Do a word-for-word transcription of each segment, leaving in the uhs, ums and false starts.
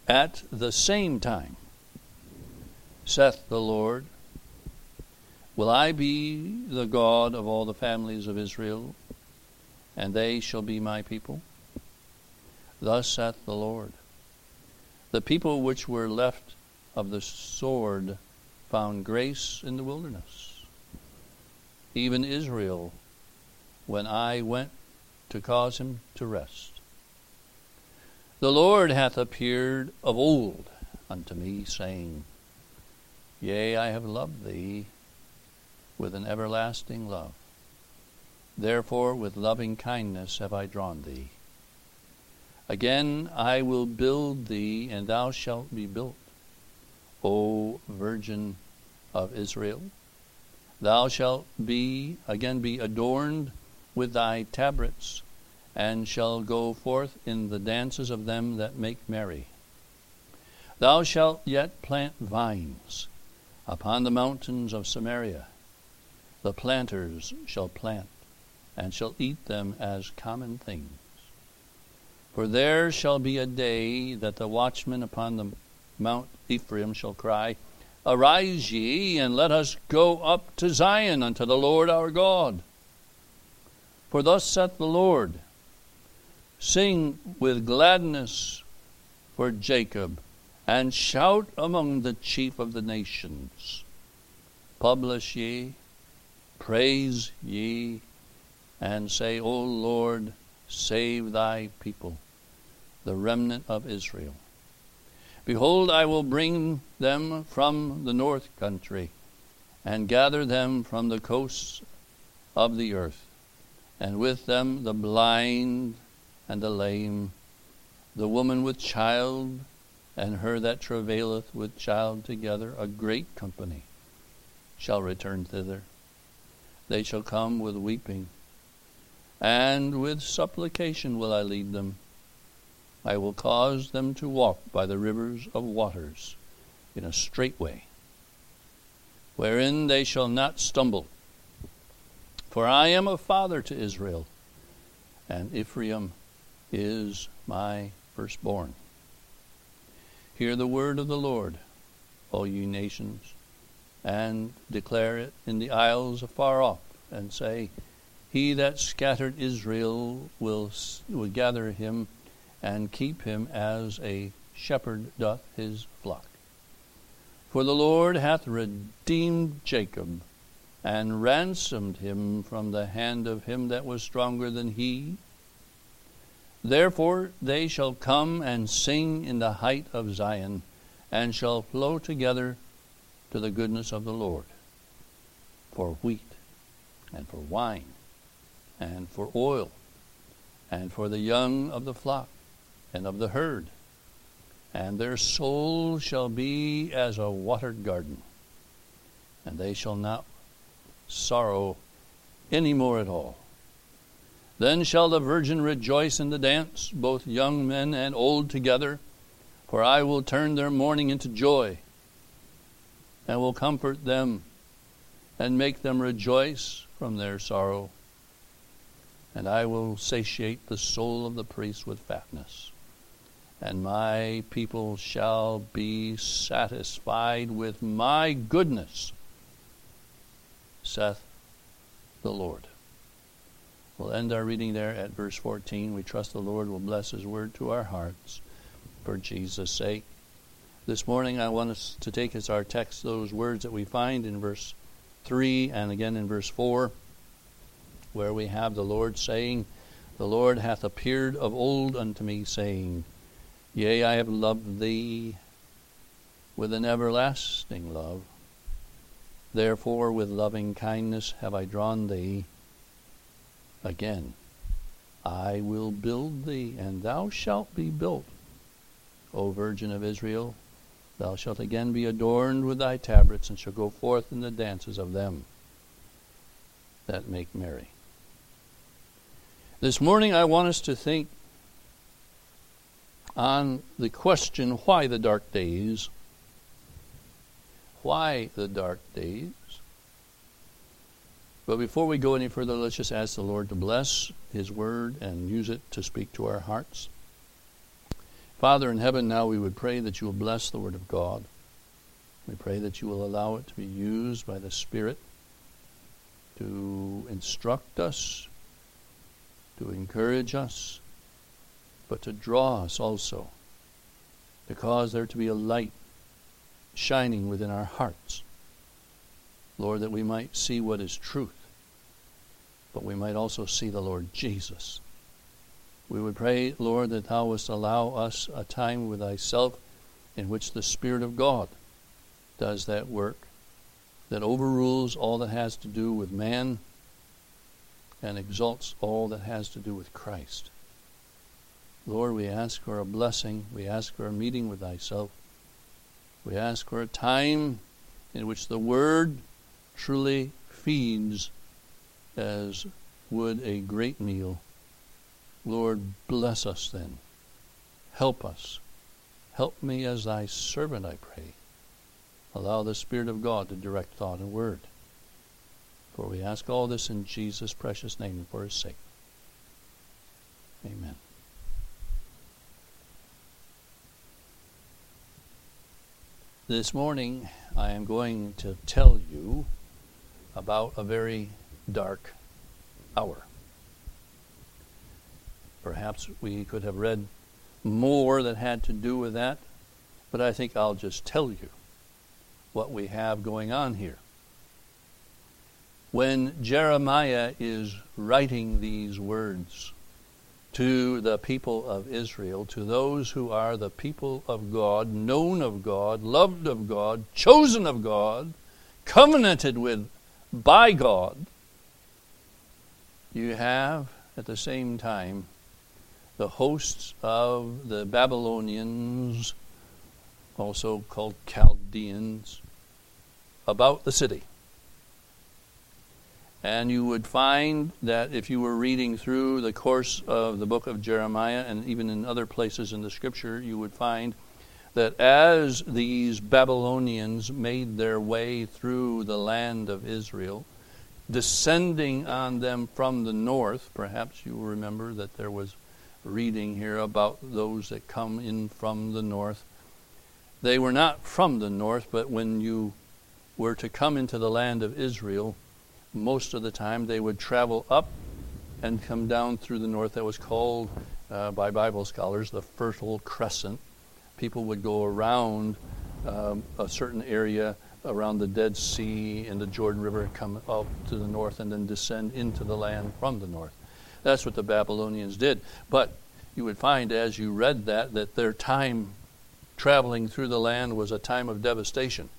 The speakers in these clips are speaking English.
At the same time, saith the Lord, will I be the God of all the families of Israel, and they shall be my people? Thus saith the Lord, the people which were left of the sword found grace in the wilderness, even Israel, when I went to cause him to rest. The Lord hath appeared of old unto me, saying, Yea, I have loved thee with an everlasting love. Therefore with loving kindness have I drawn thee. Again I will build thee, and thou shalt be built, O Virgin of Israel. Thou shalt be again be adorned with thy tabrets, and shall go forth in the dances of them that make merry. Thou shalt yet plant vines upon the mountains of Samaria. The planters shall plant, and shall eat them as common things. For there shall be a day that the watchmen upon the Mount Ephraim shall cry, Arise ye, and let us go up to Zion unto the Lord our God. For thus saith the Lord, Sing with gladness for Jacob, and shout among the chief of the nations. Publish ye, praise ye, and say, O Lord, save thy people, the remnant of Israel. Behold, I will bring them from the north country, and gather them from the coasts of the earth, and with them the blind and the lame, the woman with child, and her that travaileth with child together, a great company shall return thither. They shall come with weeping, and with supplication will I lead them. I will cause them to walk by the rivers of waters in a straight way, wherein they shall not stumble. For I am a father to Israel, and Ephraim is my firstborn. Hear the word of the Lord, all ye nations, and declare it in the isles afar off, and say, He that scattered Israel will, will gather him, and keep him as a shepherd doth his flock. For the Lord hath redeemed Jacob, and ransomed him from the hand of him that was stronger than he. Therefore they shall come and sing in the height of Zion, and shall flow together to the goodness of the Lord, for wheat, and for wine, and for oil, and for the young of the flock, and of the herd. And their soul shall be as a watered garden, and they shall not sorrow any more at all. Then shall the virgin rejoice in the dance, both young men and old together, for I will turn their mourning into joy, and will comfort them, and make them rejoice from their sorrow. And I will satiate the soul of the priest with fatness, and my people shall be satisfied with my goodness, saith the Lord. We'll end our reading there at verse fourteen. We trust the Lord will bless his word to our hearts for Jesus' sake. This morning I want us to take as our text those words that we find in verse three and again in verse four, where we have the Lord saying, The Lord hath appeared of old unto me, saying, Yea, I have loved thee with an everlasting love. Therefore with loving kindness have I drawn thee. Again, I will build thee, and thou shalt be built, O Virgin of Israel. Thou shalt again be adorned with thy tabrets, and shall go forth in the dances of them that make merry. This morning I want us to think on the question, why the dark days? Why the dark days? But before we go any further, let's just ask the Lord to bless his word and use it to speak to our hearts. Father in heaven, now we would pray that you will bless the Word of God. We pray that you will allow it to be used by the Spirit to instruct us, to encourage us, but to draw us also, to cause there to be a light shining within our hearts. Lord, that we might see what is truth, but we might also see the Lord Jesus. We would pray, Lord, that thou wouldst allow us a time with thyself in which the Spirit of God does that work, that overrules all that has to do with man and exalts all that has to do with Christ. Lord, we ask for a blessing. We ask for a meeting with thyself. We ask for a time in which the Word truly feeds as would a great meal. Lord, bless us then. Help us. Help me as thy servant, I pray. Allow the Spirit of God to direct thought and word. For we ask all this in Jesus' precious name and for his sake. Amen. This morning I am going to tell you about a very dark hour. Perhaps we could have read more that had to do with that, but I think I'll just tell you what we have going on here. When Jeremiah is writing these words to the people of Israel, to those who are the people of God, known of God, loved of God, chosen of God, covenanted with by God, you have at the same time the hosts of the Babylonians, also called Chaldeans, about the city. And you would find that if you were reading through the course of the book of Jeremiah, and even in other places in the scripture, you would find that as these Babylonians made their way through the land of Israel, descending on them from the north, perhaps you will remember that there was reading here about those that come in from the north. They were not from the north, but when you were to come into the land of Israel, most of the time they would travel up and come down through the north. That was called uh, by Bible scholars the Fertile Crescent. People would go around um, a certain area around the Dead Sea and the Jordan River, come up to the north and then descend into the land from the north. That's what the Babylonians did. But you would find as you read that, that their time traveling through the land was a time of devastation.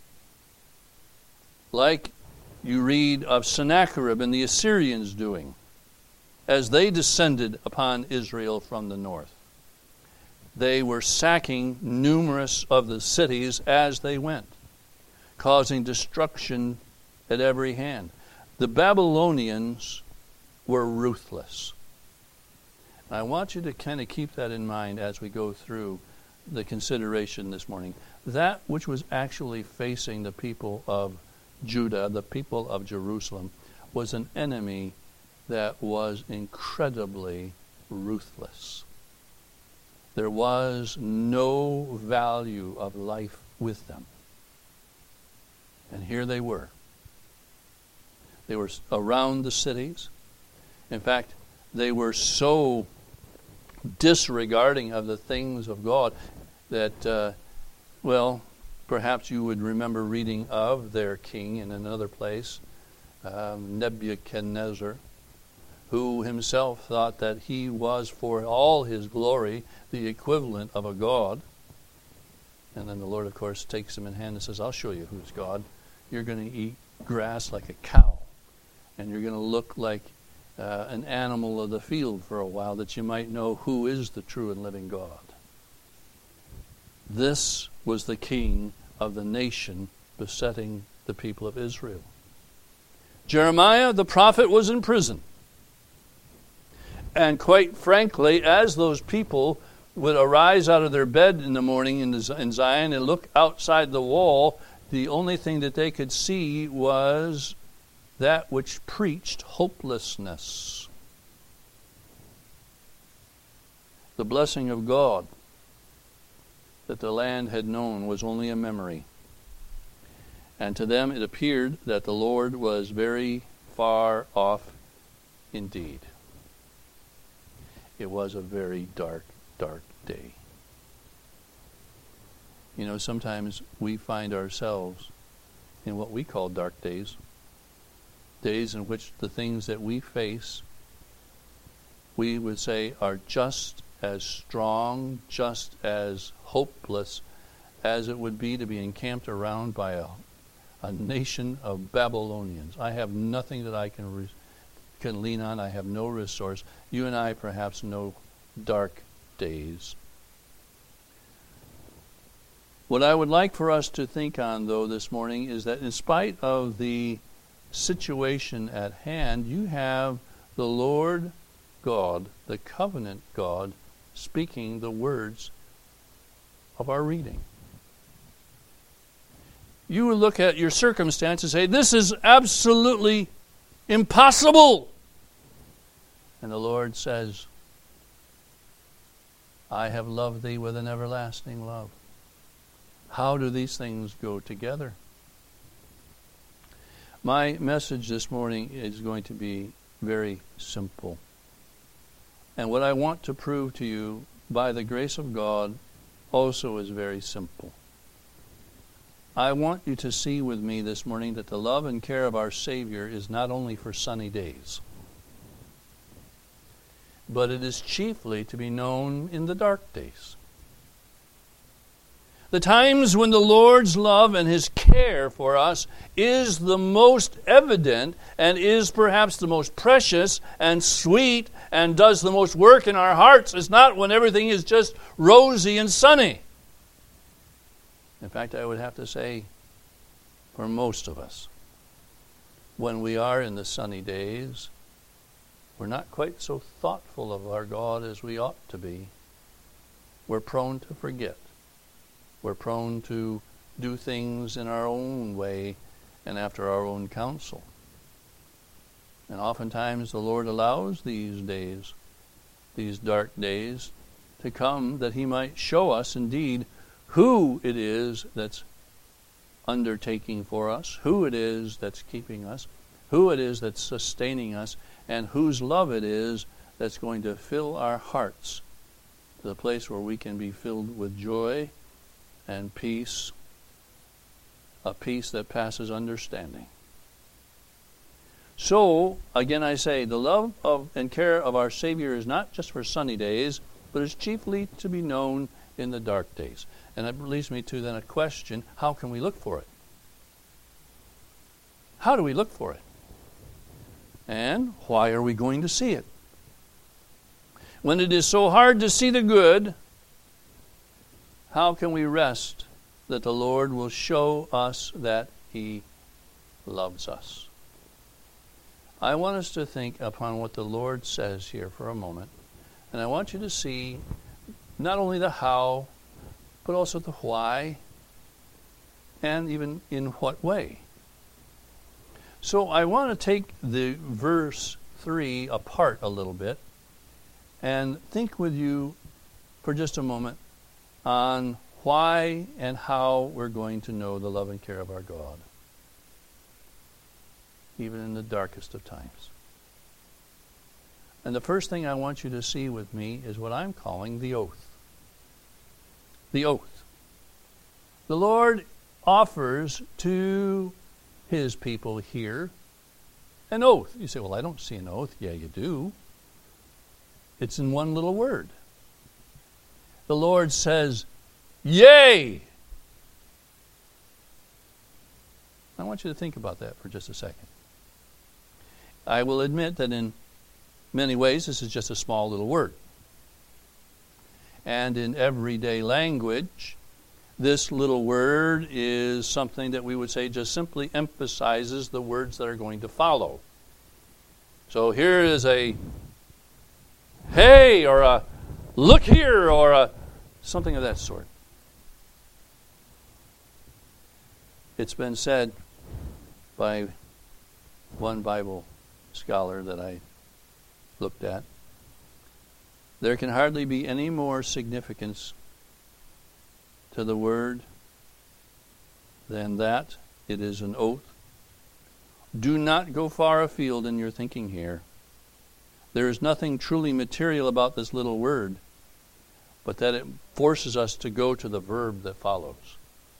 Like you read of Sennacherib and the Assyrians doing as they descended upon Israel from the north. They were sacking numerous of the cities as they went, causing destruction at every hand. The Babylonians were ruthless. I want you to kind of keep that in mind as we go through the consideration this morning. That which was actually facing the people of Judah, the people of Jerusalem, was an enemy that was incredibly ruthless. There was no value of life with them. And here they were. They were around the cities. In fact, they were so disregarding of the things of God that, uh, well, perhaps you would remember reading of their king in another place, um, Nebuchadnezzar, who himself thought that he was, for all his glory, the equivalent of a god. And then the Lord, of course, takes him in hand and says, I'll show you who's God. You're going to eat grass like a cow, and you're going to look like uh, an animal of the field for a while, that you might know who is the true and living God. This was the king of the nation besetting the people of Israel. Jeremiah, the prophet, was in prison. And quite frankly, as those people would arise out of their bed in the morning in Zion and look outside the wall, the only thing that they could see was that which preached hopelessness. The blessing of God that the land had known was only a memory. And to them it appeared that the Lord was very far off indeed. It was a very dark, dark day. You know, sometimes we find ourselves in what we call dark days. Days in which the things that we face, we would say, are just as strong, just as hopeless as it would be to be encamped around by a, a nation of Babylonians. I have nothing that I can re- can lean on. I have no resource. You and I perhaps know dark days. What I would like for us to think on, though, this morning is that in spite of the situation at hand, you have the Lord God, the covenant God, speaking the words of our reading. You would look at your circumstances and say, this is absolutely impossible. And the Lord says, I have loved thee with an everlasting love. How do these things go together? My message this morning is going to be very simple. And what I want to prove to you by the grace of God also is very simple. I want you to see with me this morning that the love and care of our Savior is not only for sunny days, but it is chiefly to be known in the dark days. The times when the Lord's love and His care for us is the most evident and is perhaps the most precious and sweet and does the most work in our hearts is not when everything is just rosy and sunny. In fact, I would have to say, for most of us, when we are in the sunny days, we're not quite so thoughtful of our God as we ought to be. We're prone to forget. We're prone to do things in our own way and after our own counsel. And oftentimes the Lord allows these days, these dark days, to come that He might show us indeed who it is that's undertaking for us, who it is that's keeping us, who it is that's sustaining us, and whose love it is that's going to fill our hearts to the place where we can be filled with joy and peace, a peace that passes understanding. So, again I say, the love of and care of our Savior is not just for sunny days, but is chiefly to be known in the dark days. And that leads me to then a question, how can we look for it? How do we look for it? And why are we going to see it? When it is so hard to see the good, how can we rest that the Lord will show us that He loves us? I want us to think upon what the Lord says here for a moment. And I want you to see not only the how, but also the why, and even in what way. So I want to take the verse three apart a little bit and think with you for just a moment on why and how we're going to know the love and care of our God, even in the darkest of times. And the first thing I want you to see with me is what I'm calling the oath. The oath. The Lord offers to His people here an oath. You say, well, I don't see an oath. Yeah, you do. It's in one little word. The Lord says, yea. I want you to think about that for just a second. I will admit that in many ways this is just a small little word. And in everyday language, this little word is something that we would say just simply emphasizes the words that are going to follow. So here is a hey, or a look here, or a something of that sort. It's been said by one Bible scholar that I looked at, there can hardly be any more significance to the word than that. It is an oath. Do not go far afield in your thinking here. There is nothing truly material about this little word, but that it forces us to go to the verb that follows.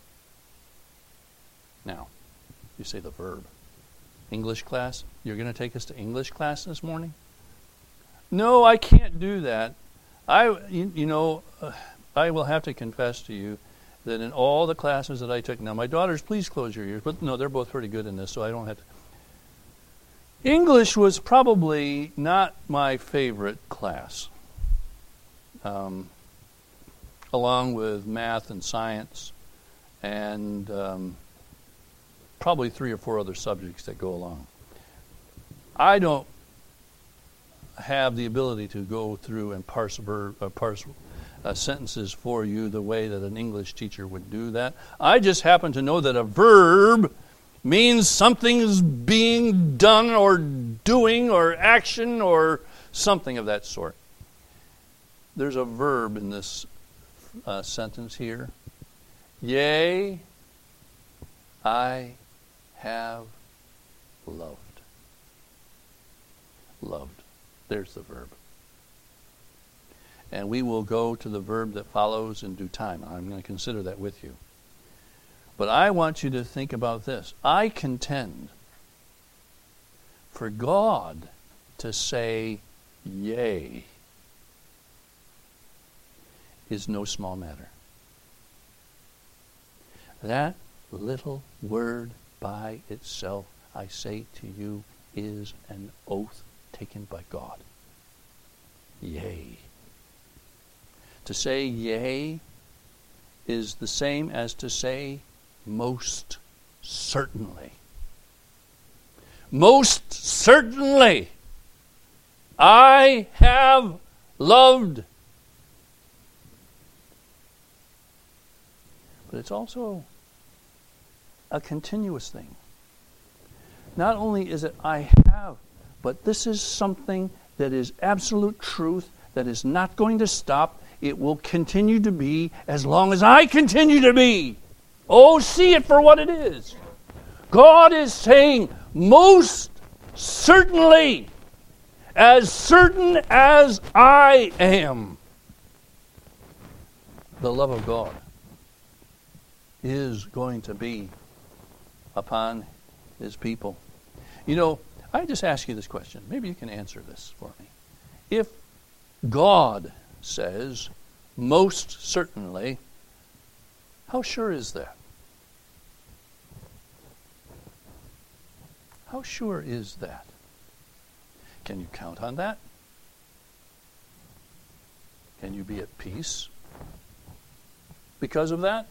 Now, you say the verb. English class? You're going to take us to English class this morning? No, I can't do that. I, you, you know, uh, I will have to confess to you that in all the classes that I took, now my daughters, please close your ears, but no, they're both pretty good in this, so I don't have to. English was probably not my favorite class, um, along with math and science and um, probably three or four other subjects that go along. I don't have the ability to go through and parse, verb, uh, parse uh, sentences for you the way that an English teacher would do that. I just happen to know that a verb means something's being done or doing or action or something of that sort. There's a verb in this uh, sentence here. Yea, I have loved. Loved. There's the verb. And we will go to the verb that follows in due time. I'm going to consider that with you. But I want you to think about this. I contend for God to say yea is no small matter. That little word by itself, I say to you, is an oath taken by God. Yea. To say yea is the same as to say most certainly. Most certainly, I have loved. But it's also a continuous thing. Not only is it I have, but this is something that is absolute truth, that is not going to stop. It will continue to be as long as I continue to be. Oh, see it for what it is. God is saying, most certainly, as certain as I am, the love of God is going to be upon His people. You know, I just ask you this question. Maybe you can answer this for me. If God says, most certainly, how sure is that? How sure is that? Can you count on that? Can you be at peace because of that?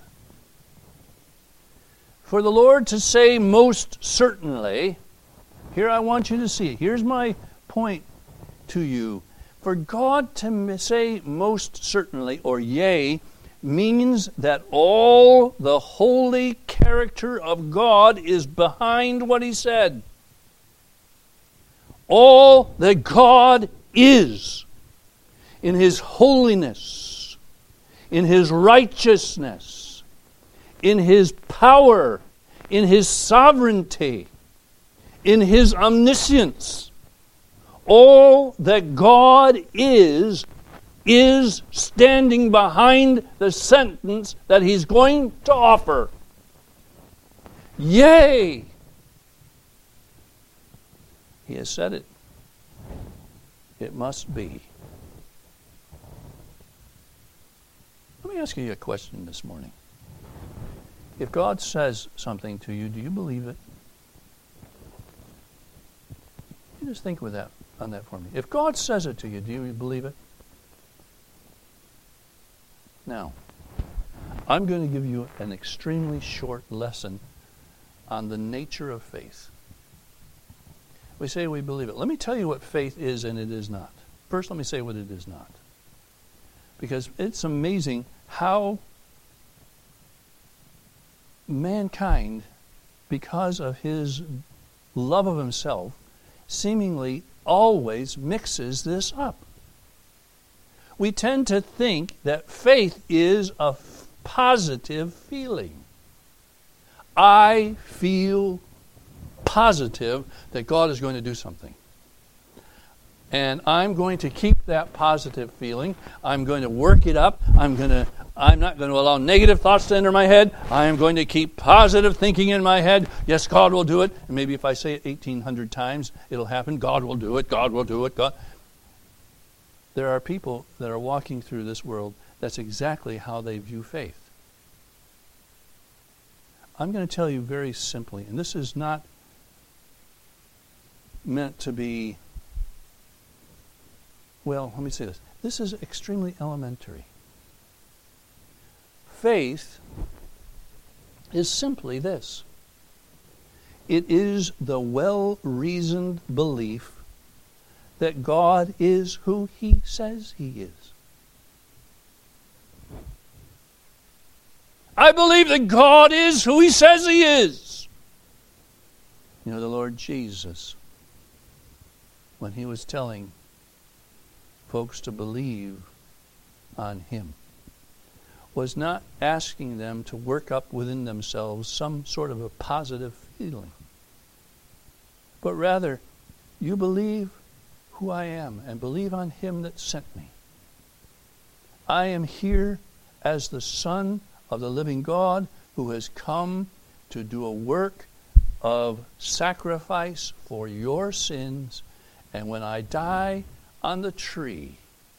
For the Lord to say most certainly, here I want you to see, here's my point to you. For God to say most certainly, or yea, means that all the holy character of God is behind what He said. All that God is in His holiness, in His righteousness, in His power, in His sovereignty, in His omniscience, all that God is, is standing behind the sentence that He's going to offer. Yea! He has said it. It must be. Let me ask you a question this morning. If God says something to you, do you believe it? You just think with that on that for me. If God says it to you, do you believe it? Now, I'm going to give you an extremely short lesson on the nature of faith. We say we believe it. Let me tell you what faith is and it is not. First, let me say what it is not. Because it's amazing how mankind, because of his love of himself, seemingly always mixes this up. We tend to think that faith is a positive feeling. I feel positive that God is going to do something. And I'm going to keep that positive feeling. I'm going to work it up. I'm going to I'm not going to allow negative thoughts to enter my head. I am going to keep positive thinking in my head. Yes, God will do it. And maybe if I say it eighteen hundred times, it'll happen. God will do it. God will do it. God. There are people that are walking through this world. That's exactly how they view faith. I'm going to tell you very simply, and this is not meant to be, well, let me say this. This is extremely elementary. Faith is simply this. It is the well-reasoned belief that God is who He says He is. I believe that God is who He says He is. You know, the Lord Jesus, when He was telling folks to believe on Him, was not asking them to work up within themselves some sort of a positive feeling, but rather, you believe who I am and believe on Him that sent me. I am here as the Son of the living God who has come to do a work of sacrifice for your sins, and when I die on the tree,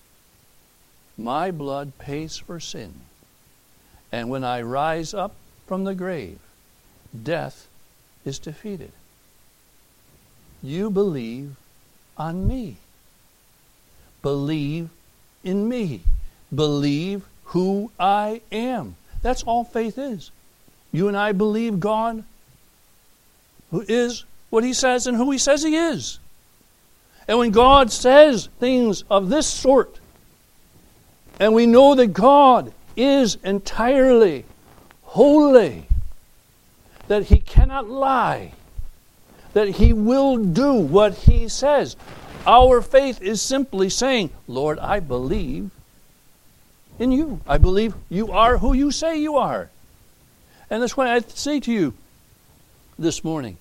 my blood pays for sin. And when I rise up from the grave, death is defeated. You believe on me. Believe in me. Believe who I am. That's all faith is. You and I believe God who is what He says and who He says He is. And when God says things of this sort, and we know that God is entirely holy, that He cannot lie, that He will do what He says. Our faith is simply saying, Lord, I believe in You. I believe You are who You say You are. And that's why I say to you this morning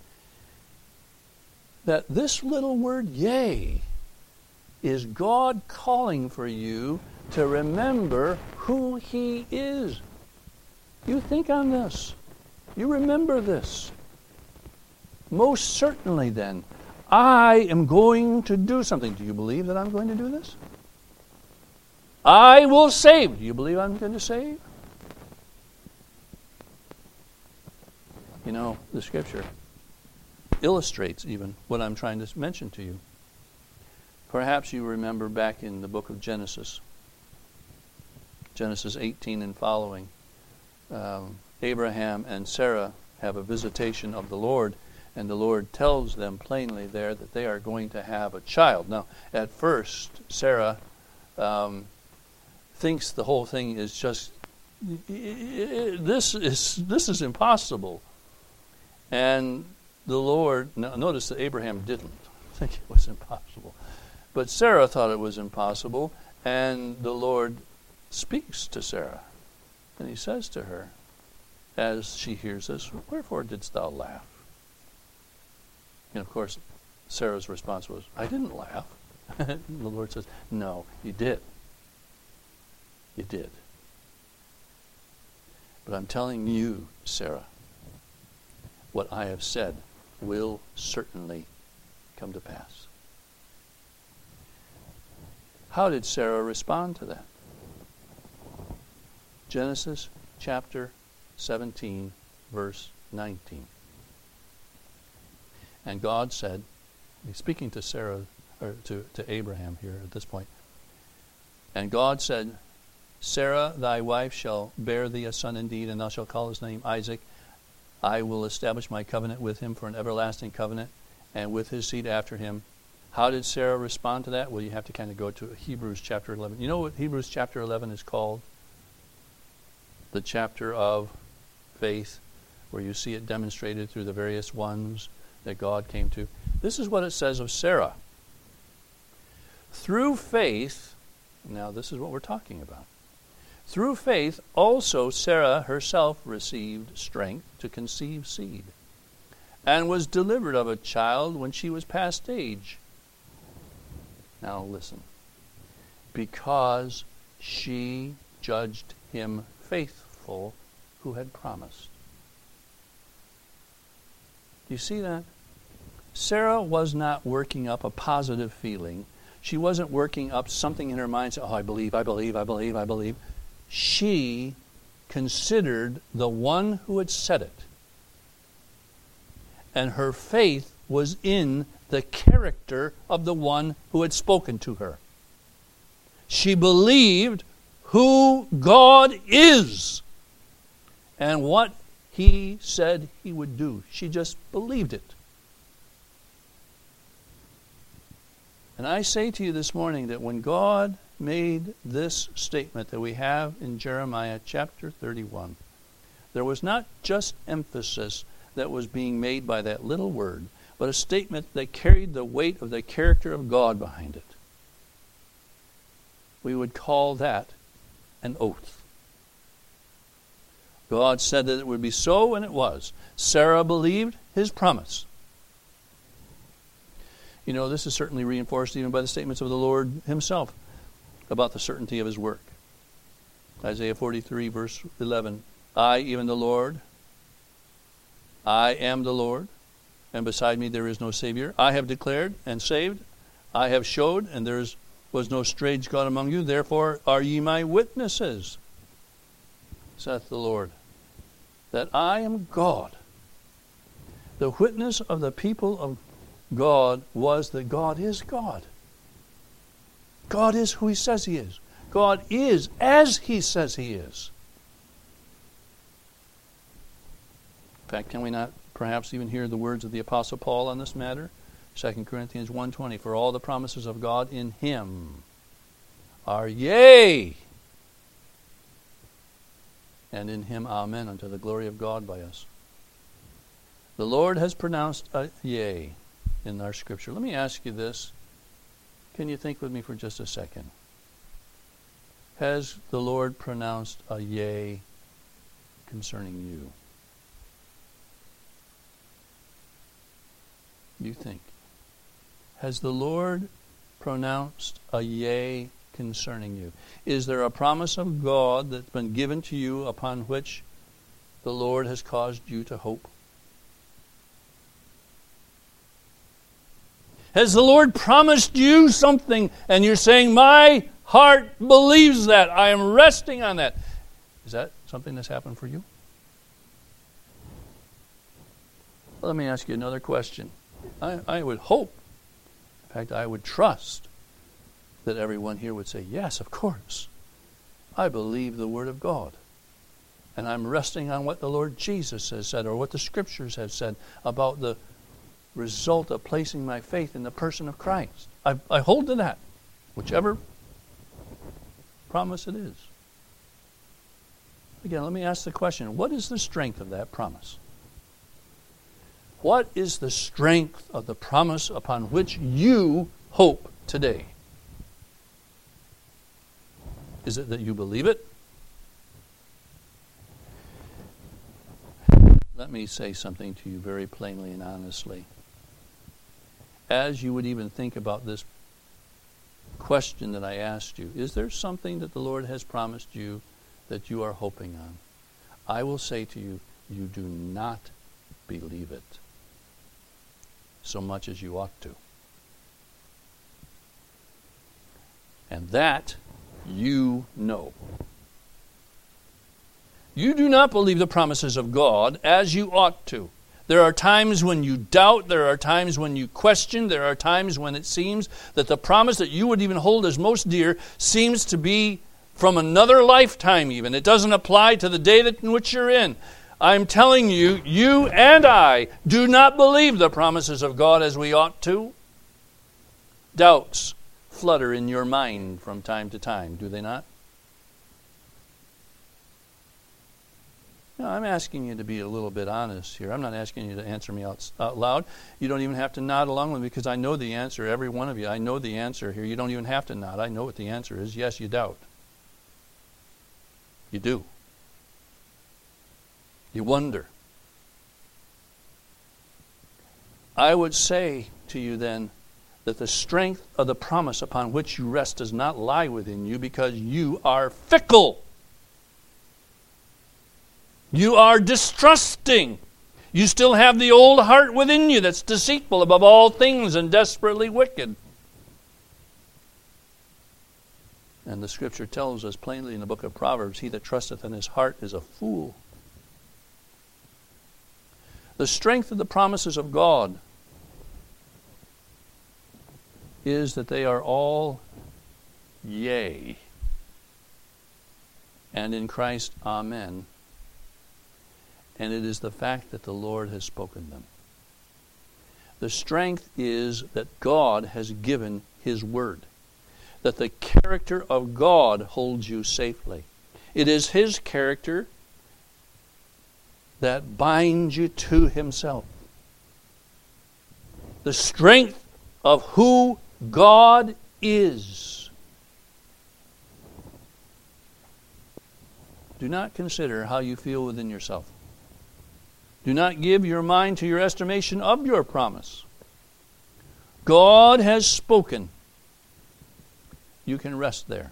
that this little word, yea, is God calling for you to remember who He is. You think on this. You remember this. Most certainly then, I am going to do something. Do you believe that I'm going to do this? I will save. Do you believe I'm going to save? You know, the Scripture illustrates even what I'm trying to mention to you. Perhaps you remember back in the book of Genesis, Genesis eighteen and following, um, Abraham and Sarah have a visitation of the Lord, and the Lord tells them plainly there that they are going to have a child. Now, at first, Sarah um, thinks the whole thing is just, this is this is impossible. And the Lord, notice that Abraham didn't think it was impossible. But Sarah thought it was impossible, and the Lord speaks to Sarah. And He says to her, as she hears this, wherefore didst thou laugh? And of course, Sarah's response was, I didn't laugh. The Lord says, no, you did. You did. But I'm telling you, Sarah, what I have said will certainly come to pass. How did Sarah respond to that? Genesis chapter seventeen, verse nineteen. And God said, He's speaking to Sarah, or to, to Abraham here at this point. And God said, Sarah, thy wife, shall bear thee a son indeed, and thou shalt call his name Isaac. I will establish my covenant with him for an everlasting covenant, and with his seed after him. How did Sarah respond to that? Well, you have to kind of go to Hebrews chapter eleven. You know what Hebrews chapter eleven is called? The chapter of faith, where you see it demonstrated through the various ones that God came to. This is what it says of Sarah. Through faith, now this is what we're talking about. Through faith also Sarah herself received strength to conceive seed, and was delivered of a child when she was past age. Now listen. Because she judged him faithful who had promised. Do you see that? Sarah was not working up a positive feeling. She wasn't working up something in her mind, saying, oh, I believe, I believe, I believe, I believe. She considered the one who had said it. And her faith was in the character of the one who had spoken to her. She believed who God is and what he said he would do. She just believed it. And I say to you this morning that when God made this statement that we have in Jeremiah chapter thirty-one, there was not just emphasis that was being made by that little word, but a statement that carried the weight of the character of God behind it. We would call that an oath. God said that it would be so, and it was. Sarah believed his promise. You know, this is certainly reinforced even by the statements of the Lord himself about the certainty of his work. Isaiah forty-three, verse eleven. I, even the Lord, I am the Lord, and beside me there is no Savior. I have declared and saved. I have showed, and there is, was no strange God among you. Therefore are ye my witnesses, saith the Lord, that I am God. The witness of the people of God was that God is God. God is who he says he is. God is as he says he is. In fact, can we not perhaps even hear the words of the Apostle Paul on this matter? Second Corinthians one twenty, for all the promises of God in him are yea, and in him amen, unto the glory of God by us. The Lord has pronounced a yea in our scripture. Let me ask you this. Can you think with me for just a second? Has the Lord pronounced a yea concerning you? You think. Has the Lord pronounced a yea concerning you? Is there a promise of God that's been given to you upon which the Lord has caused you to hope? Has the Lord promised you something and you're saying, my heart believes that, I am resting on that? Is that something that's happened for you? Well, let me ask you another question. I, I would hope, in fact, I would trust that everyone here would say, yes, of course. I believe the Word of God. And I'm resting on what the Lord Jesus has said or what the Scriptures have said about the result of placing my faith in the person of Christ. I, I hold to that, whichever promise it is. Again, let me ask the question, what is the strength of that promise? What is the strength of the promise upon which you hope today? Is it that you believe it? Let me say something to you very plainly and honestly. As you would even think about this question that I asked you, is there something that the Lord has promised you that you are hoping on? I will say to you, you do not believe it so much as you ought to. And that you know. You do not believe the promises of God as you ought to. There are times when you doubt, there are times when you question, there are times when it seems that the promise that you would even hold as most dear seems to be from another lifetime even. It doesn't apply to the day that in which you're in. I'm telling you, you and I do not believe the promises of God as we ought to. Doubts flutter in your mind from time to time, do they not? No, I'm asking you to be a little bit honest here. I'm not asking you to answer me out, out loud. You don't even have to nod along with me because I know the answer. Every one of you, I know the answer here. You don't even have to nod. I know what the answer is. Yes, you doubt. You do. You wonder. I would say to you then that the strength of the promise upon which you rest does not lie within you because you are fickle. You are distrusting. You still have the old heart within you that's deceitful above all things and desperately wicked. And the Scripture tells us plainly in the book of Proverbs, he that trusteth in his heart is a fool. The strength of the promises of God is that they are all yea, and in Christ, amen. And it is the fact that the Lord has spoken them. The strength is that God has given his word, that the character of God holds you safely. It is his character that binds you to himself. The strength of who God is. Do not consider how you feel within yourself. Do not give your mind to your estimation of your promise. God has spoken. You can rest there.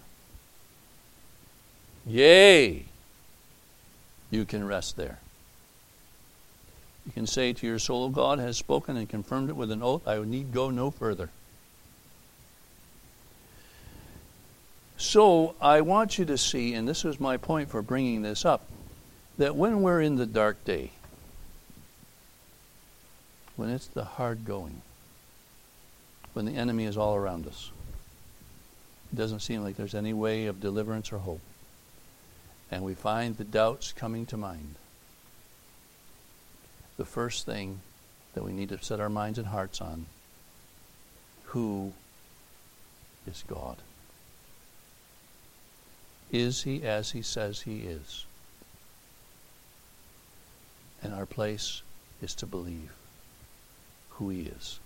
Yea, you can rest there. You can say to your soul, God has spoken and confirmed it with an oath. I need go no further. So I want you to see, and this is my point for bringing this up, that when we're in the dark day, when it's the hard going, when the enemy is all around us, it doesn't seem like there's any way of deliverance or hope, and we find the doubts coming to mind, the first thing that we need to set our minds and hearts on, who is God? Is he as he says he is? And our place is to believe who he is.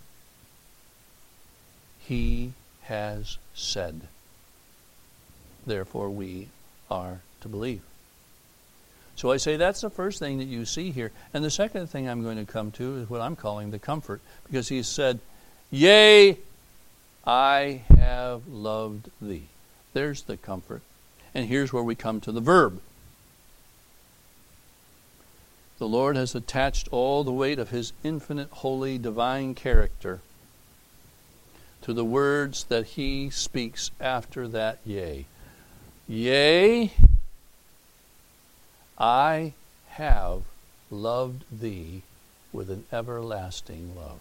He has said. Therefore we are to believe. So I say that's the first thing that you see here. And the second thing I'm going to come to is what I'm calling the comfort. Because he said, yea, I have loved thee. There's the comfort. And here's where we come to the verb. The Lord has attached all the weight of his infinite, holy, divine character to the words that he speaks after that yea. Yea, I have loved thee with an everlasting love.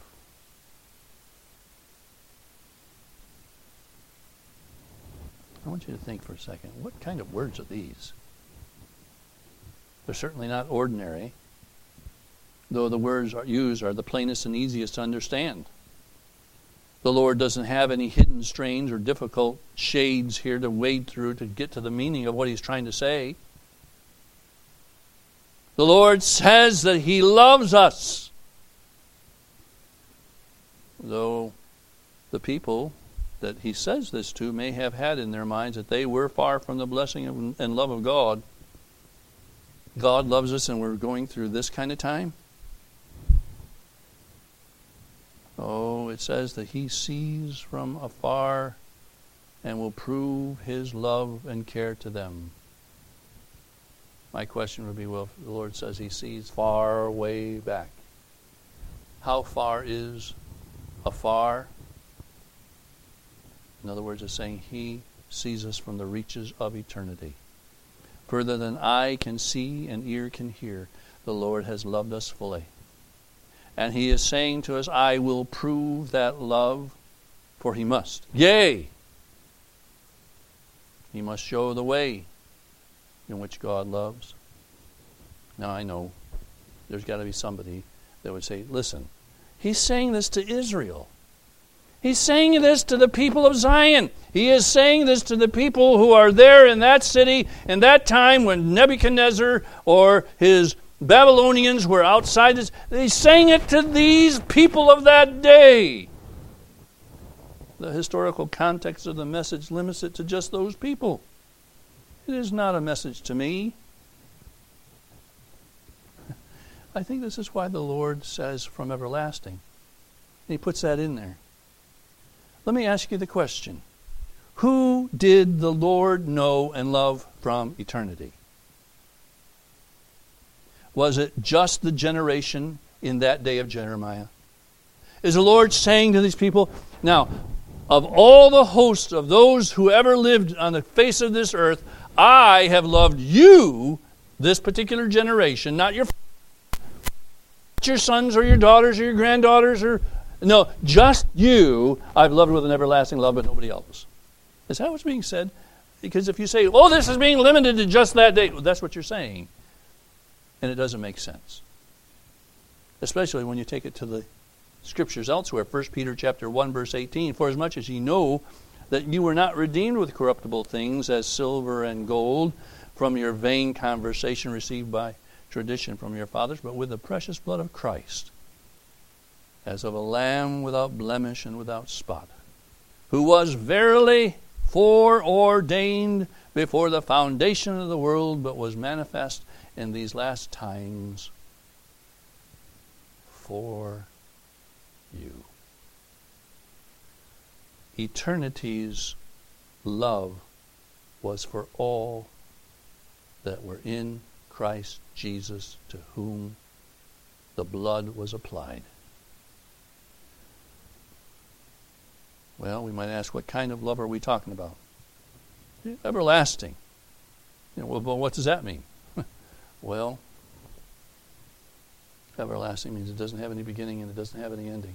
I want you to think for a second, what kind of words are these? They're certainly not ordinary, though the words are used are the plainest and easiest to understand. The Lord doesn't have any hidden, strange, or difficult shades here to wade through to get to the meaning of what he's trying to say. The Lord says that he loves us, though the people that he says this to may have had in their minds that they were far from the blessing and love of God. God loves us and we're going through this kind of time. Oh, it says that he sees from afar and will prove his love and care to them. My question would be, well, if the Lord says he sees far way back, how far is afar? In other words, it's saying he sees us from the reaches of eternity. Further than eye can see and ear can hear, the Lord has loved us fully. And he is saying to us, I will prove that love, for he must. Yea! He must show the way in which God loves. Now I know there's got to be somebody that would say, listen, he's saying this to Israel. He's saying this to the people of Zion. He is saying this to the people who are there in that city in that time when Nebuchadnezzar or his Babylonians were outside this. He's saying it to these people of that day. The historical context of the message limits it to just those people. It is not a message to me. I think this is why the Lord says from everlasting. And he puts that in there. Let me ask you the question. Who did the Lord know and love from eternity? Was it just the generation in that day of Jeremiah? Is the Lord saying to these people, now, of all the hosts of those who ever lived on the face of this earth, I have loved you, this particular generation, not your your sons or your daughters or your granddaughters, or no, just you I've loved with an everlasting love, but nobody else. Is that what's being said? Because if you say, oh, this is being limited to just that day, well, that's what you're saying. And it doesn't make sense. Especially when you take it to the Scriptures elsewhere. First Peter chapter one, verse eighteen. For as much as ye know that you were not redeemed with corruptible things as silver and gold from your vain conversation received by tradition from your fathers, but with the precious blood of Christ, as of a lamb without blemish and without spot, who was verily foreordained before the foundation of the world, but was manifest in these last times for you. Eternity's love was for all that were in Christ Jesus, to whom the blood was applied. Well, we might ask, what kind of love are we talking about? Everlasting. You know, well, but what does that mean? Well, everlasting means it doesn't have any beginning and it doesn't have any ending.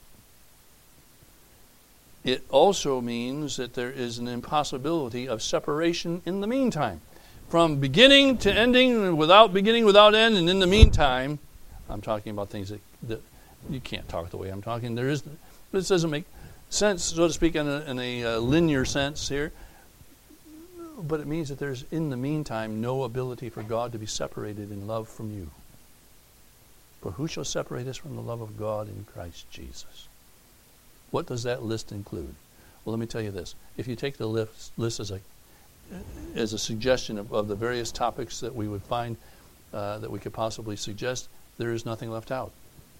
It also means that there is an impossibility of separation in the meantime. From beginning to ending, without beginning, without end, and in the meantime, I'm talking about things that, that you can't talk the way I'm talking. There is, this doesn't make sense, so to speak, in a, in a uh, linear sense here. But it means that there's, in the meantime, no ability for God to be separated in love from you. For who shall separate us from the love of God in Christ Jesus? What does that list include? Well, let me tell you this. If you take the list, list as a as a suggestion of, of the various topics that we would find uh, that we could possibly suggest, there is nothing left out.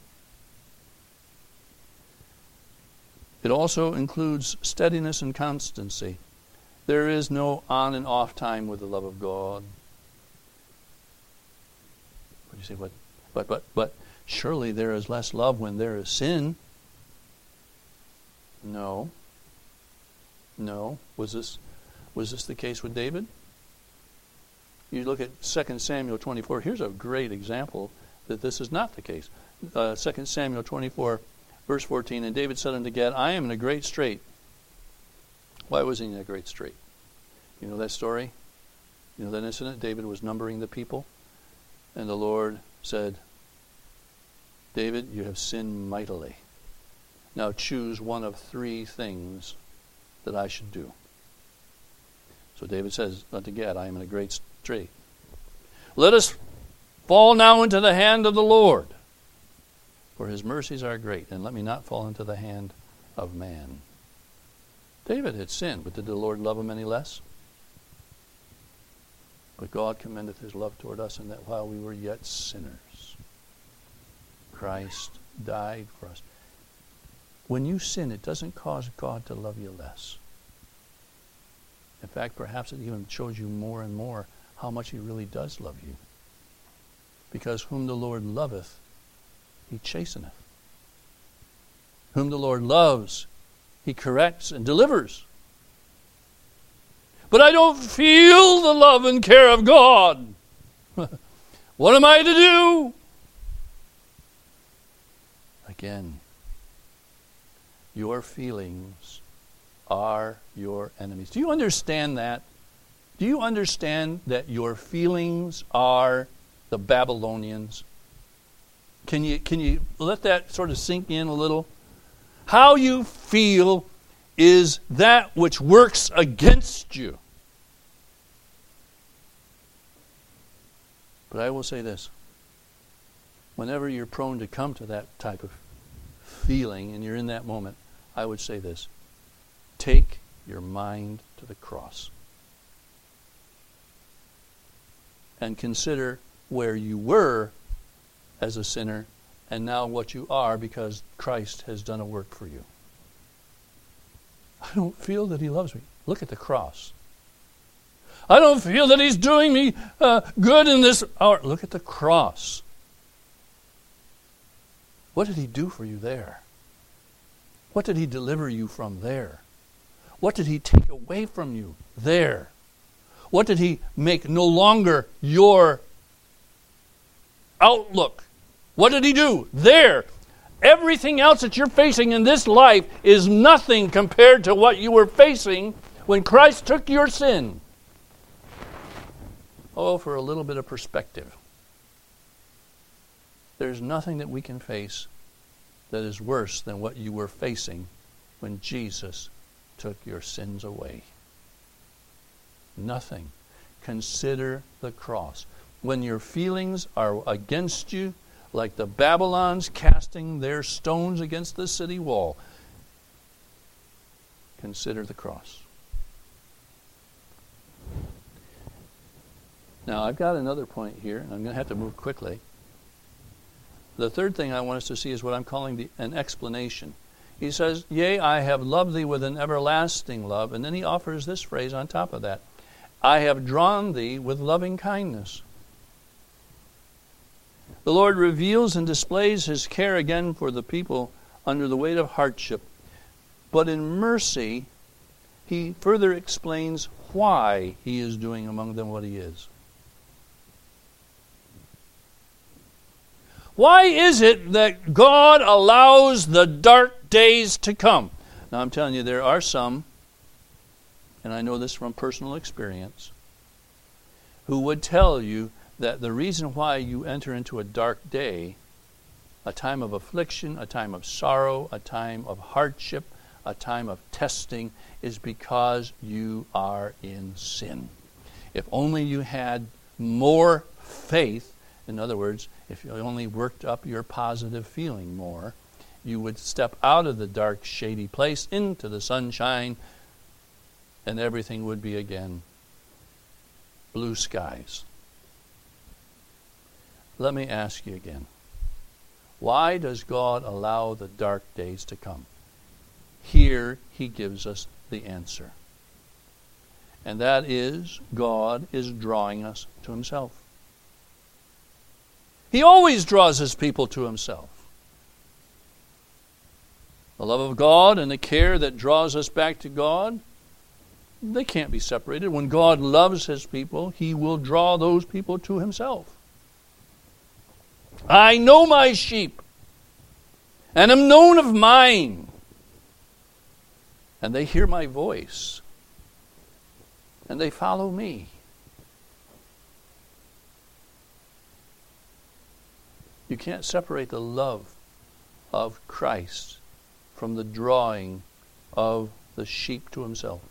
It also includes steadiness and constancy. There is no on and off time with the love of God. What do you say? But, but, but, but, surely there is less love when there is sin. No. No. Was this was this the case with David? You look at Second Samuel twenty-four. Here's a great example that this is not the case. Uh, Second Samuel twenty-four, verse fourteen. And David said unto Gad, I am in a great strait. Why was he in a great strait? You know that story? You know that incident? David was numbering the people, and the Lord said, David, you have sinned mightily. Now choose one of three things that I should do. So David says unto Gad, I am in a great strait. Let us fall now into the hand of the Lord, for his mercies are great, and let me not fall into the hand of man. David had sinned, but did the Lord love him any less? But God commendeth his love toward us, in that while we were yet sinners, Christ died for us. When you sin, it doesn't cause God to love you less. In fact, perhaps it even shows you more and more how much he really does love you. Because whom the Lord loveth, he chasteneth. Whom the Lord loves, he corrects and delivers. But I don't feel the love and care of God. What am I to do? Again, your feelings are your enemies. Do you understand that? Do you understand that your feelings are the Babylonians? Can you, can you let that sort of sink in a little? How you feel is that which works against you. But I will say this. Whenever you're prone to come to that type of feeling and you're in that moment, I would say this. Take your mind to the cross. and consider where you were as a sinner and now what you are because Christ has done a work for you. I don't feel that he loves me. Look at the cross. I don't feel that he's doing me uh, good in this hour. Look at the cross. What did he do for you there? What did he deliver you from there? What did he take away from you there? What did he make no longer your outlook? What did he do there? Everything else that you're facing in this life is nothing compared to what you were facing when Christ took your sin. Oh, for a little bit of perspective. There's nothing that we can face that is worse than what you were facing when Jesus took your sins away. Nothing. Consider the cross. When your feelings are against you, like the Babylons casting their stones against the city wall, consider the cross. Now, I've got another point here, and I'm going to have to move quickly. The third thing I want us to see is what I'm calling the, an explanation. He says, "Yea, I have loved thee with an everlasting love." And then he offers this phrase on top of that. "I have drawn thee with loving kindness." The Lord reveals and displays his care again for the people under the weight of hardship. But in mercy, he further explains why he is doing among them what he is. Why is it that God allows the dark days to come? Now I'm telling you, there are some, and I know this from personal experience, who would tell you that the reason why you enter into a dark day, a time of affliction, a time of sorrow, a time of hardship, a time of testing, is because you are in sin. If only you had more faith, in other words, if you only worked up your positive feeling more, you would step out of the dark, shady place into the sunshine, and everything would be again blue skies. Let me ask you again. Why does God allow the dark days to come? Here he gives us the answer. And that is, God is drawing us to himself. He always draws his people to himself. The love of God and the care that draws us back to God, they can't be separated. When God loves his people, he will draw those people to himself. "I know my sheep, and am known of mine, and they hear my voice, and they follow me." You can't separate the love of Christ from the drawing of the sheep to himself.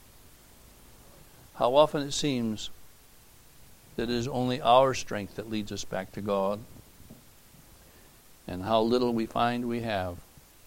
How often it seems that it is only our strength that leads us back to God, and how little we find we have.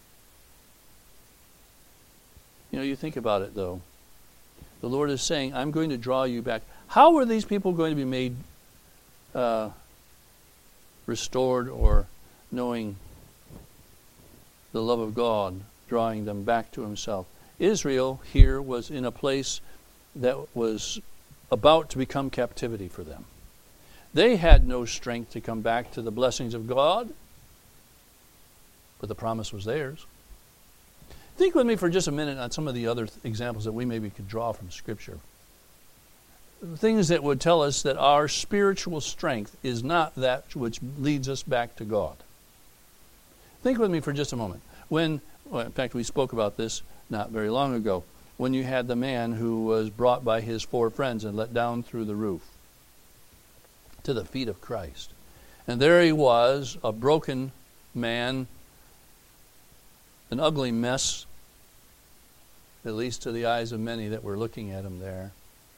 You know, you think about it though. The Lord is saying, I'm going to draw you back. How are these people going to be made uh, restored or knowing the love of God, drawing them back to himself? Israel here was in a place that was about to become captivity for them. They had no strength to come back to the blessings of God, but the promise was theirs. Think with me for just a minute on some of the other th- examples that we maybe could draw from Scripture. Things that would tell us that our spiritual strength is not that which leads us back to God. Think with me for just a moment. When, well, in fact, we spoke about this not very long ago, when you had the man who was brought by his four friends and let down through the roof to the feet of Christ. And there he was, a broken man, an ugly mess, at least to the eyes of many that were looking at him there.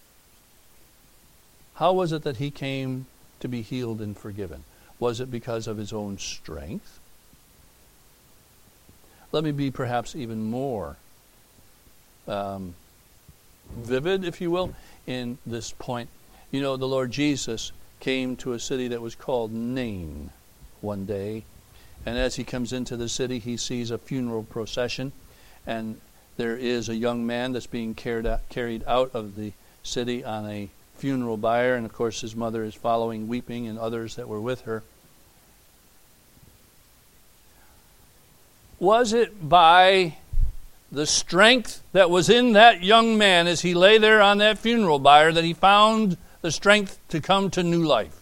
How was it that he came to be healed and forgiven? Was it because of his own strength? Let me be perhaps even more um, vivid, if you will, in this point. You know, the Lord Jesus came to a city that was called Nain one day. And as he comes into the city, he sees a funeral procession. And there is a young man that's being carried out, carried out of the city on a funeral bier. And of course his mother is following, weeping, and others that were with her. Was it by the strength that was in that young man as he lay there on that funeral bier that he found the strength to come to new life?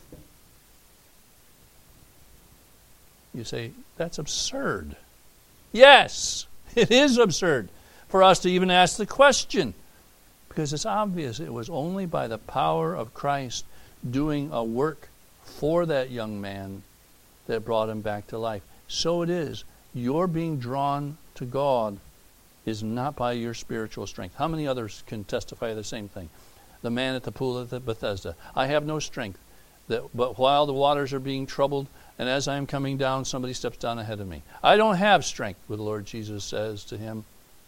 You say, that's absurd. Yes, it is absurd for us to even ask the question, because it's obvious it was only by the power of Christ doing a work for that young man that brought him back to life. So it is. Your being drawn to God is not by your spiritual strength. How many others can testify the same thing? The man at the pool of Bethesda. I have no strength, that, but while the waters are being troubled, and as I am coming down, somebody steps down ahead of me. I don't have strength, but the Lord Jesus says to him,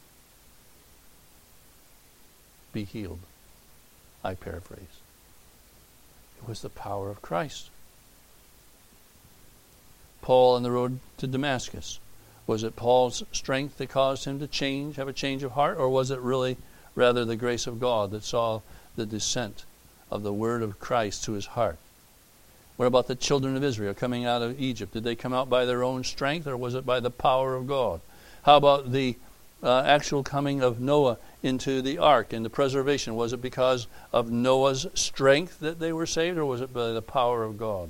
be healed. I paraphrase. It was the power of Christ. Paul on the road to Damascus. Was it Paul's strength that caused him to change, have a change of heart, or was it really rather the grace of God that saw the descent of the word of Christ to his heart? What about the children of Israel coming out of Egypt? Did they come out by their own strength, or was it by the power of God? How about the uh, actual coming of Noah into the ark and the preservation? Was it because of Noah's strength that they were saved, or was it by the power of God?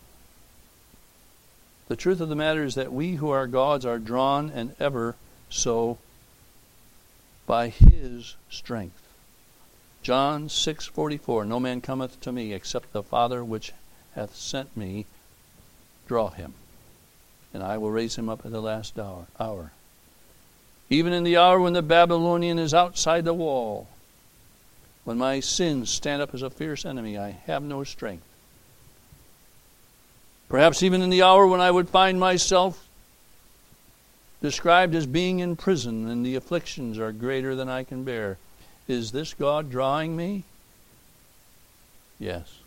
The truth of the matter is that we who are God's are drawn, and ever so, by His strength. John six forty-four, no man cometh to me except the Father which hath sent me draw him, and I will raise him up at the last hour. hour. Even in the hour when the Babylonian is outside the wall, when my sins stand up as a fierce enemy, I have no strength. Perhaps even in the hour when I would find myself described as being in prison and the afflictions are greater than I can bear. Is this God drawing me? Yes.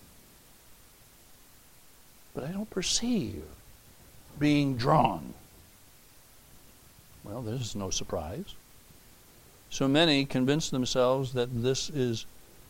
But I don't perceive being drawn. Well, this is no surprise. So many convince themselves that this is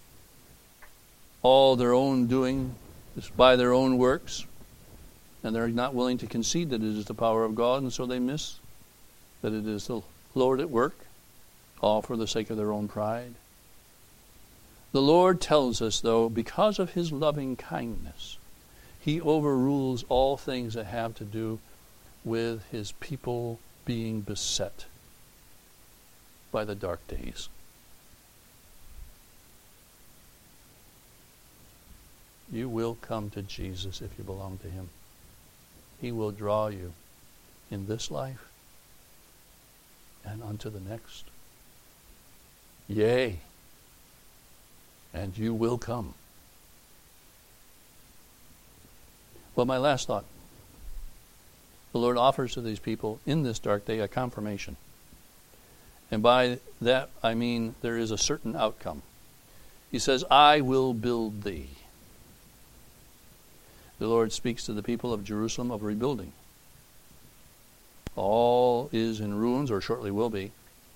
all their own doing, it's by their own works, and they're not willing to concede that it is the power of God, and so they miss that it is the Lord at work, all for the sake of their own pride. The Lord tells us, though, because of His loving kindness, He overrules all things that have to do with His people being beset by the dark days. You will come to Jesus if you belong to Him. He will draw you in this life and unto the next. Yea, and you will come. Well, my last thought. The Lord offers to these people in this dark day a confirmation. And by that I mean there is a certain outcome. He says, I will build thee. The Lord speaks to the people of Jerusalem of rebuilding. All is in ruins, or shortly will be.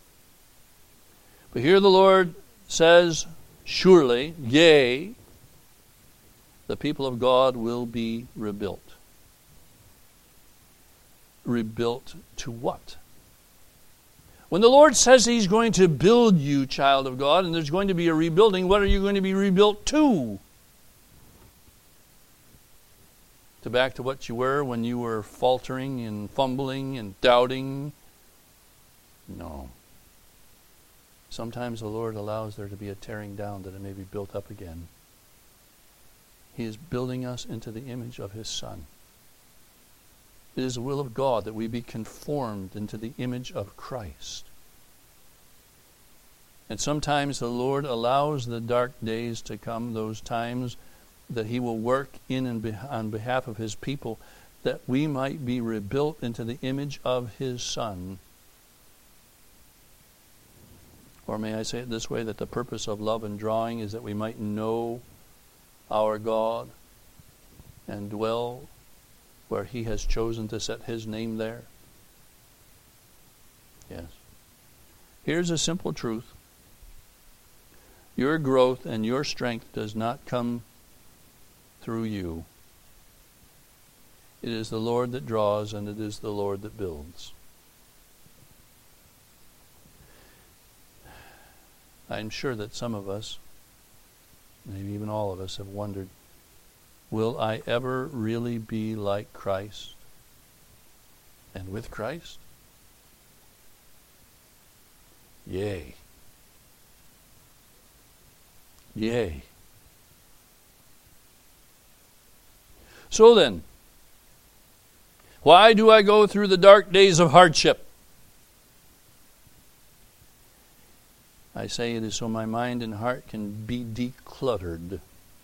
But here the Lord says, surely, yea, the people of God will be rebuilt. Rebuilt to what? When the Lord says He's going to build you, child of God, and there's going to be a rebuilding, what are you going to be rebuilt to? To back to what you were when you were faltering and fumbling and doubting? No. Sometimes the Lord allows there to be a tearing down that it may be built up again. He is building us into the image of His Son. It is the will of God that we be conformed into the image of Christ. And sometimes the Lord allows the dark days to come, those times that He will work in and be- on behalf of His people, that we might be rebuilt into the image of His Son. Or may I say it this way, that the purpose of love and drawing is that we might know our God and dwell where he has chosen to set his name there? Yes. Here's a simple truth. Your growth and your strength does not come through you. It is the Lord that draws, and it is the Lord that builds. I'm sure that some of us, maybe even all of us, have wondered, will I ever really be like Christ and with Christ? Yea. Yea. So then, why do I go through the dark days of hardship? I say it is so my mind and heart can be decluttered,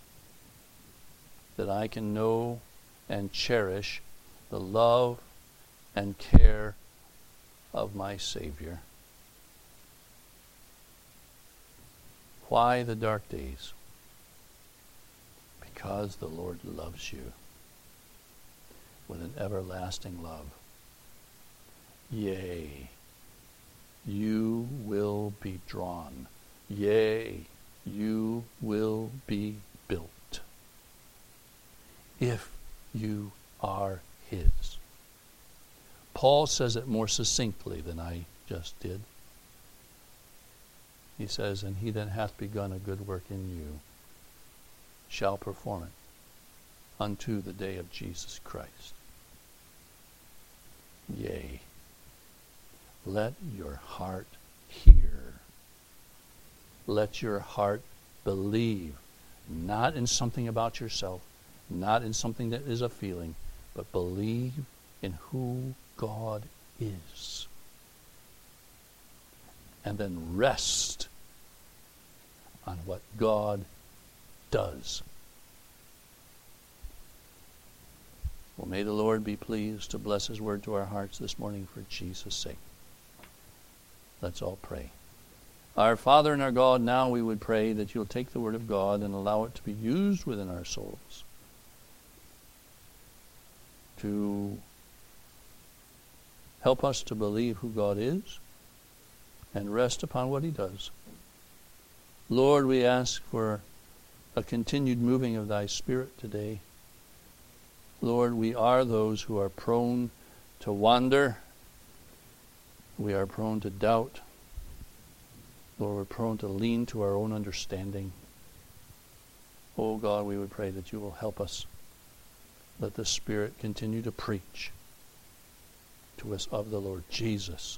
that I can know and cherish the love and care of my Savior. Why the dark days? Because the Lord loves you with an everlasting love. Yea, you will be drawn. Yea, you will be built. If you are His. Paul says it more succinctly than I just did. He says, and he that hath begun a good work in you shall perform it unto the day of Jesus Christ. Yea, let your heart hear. Let your heart believe, not in something about yourself, not in something that is a feeling, but believe in who God is. And then rest on what God does. Well, may the Lord be pleased to bless His word to our hearts this morning for Jesus' sake. Let's all pray. Our Father and our God, now we would pray that You'll take the word of God and allow it to be used within our souls to help us to believe who God is and rest upon what He does. Lord, we ask for a continued moving of Thy Spirit today. Lord, we are those who are prone to wander. We are prone to doubt. Lord, we're prone to lean to our own understanding. Oh God, we would pray that You will help us. Let the Spirit continue to preach to us of the Lord Jesus.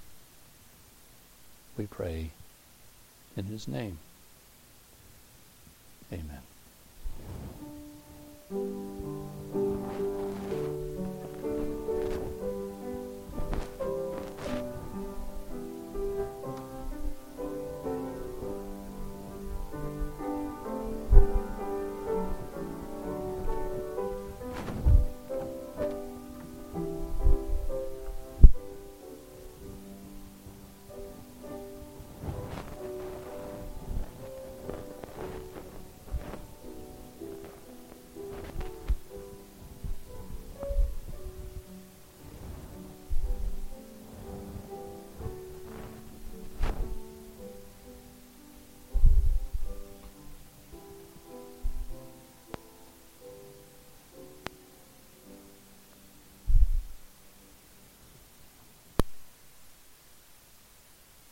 We pray in His name. Amen.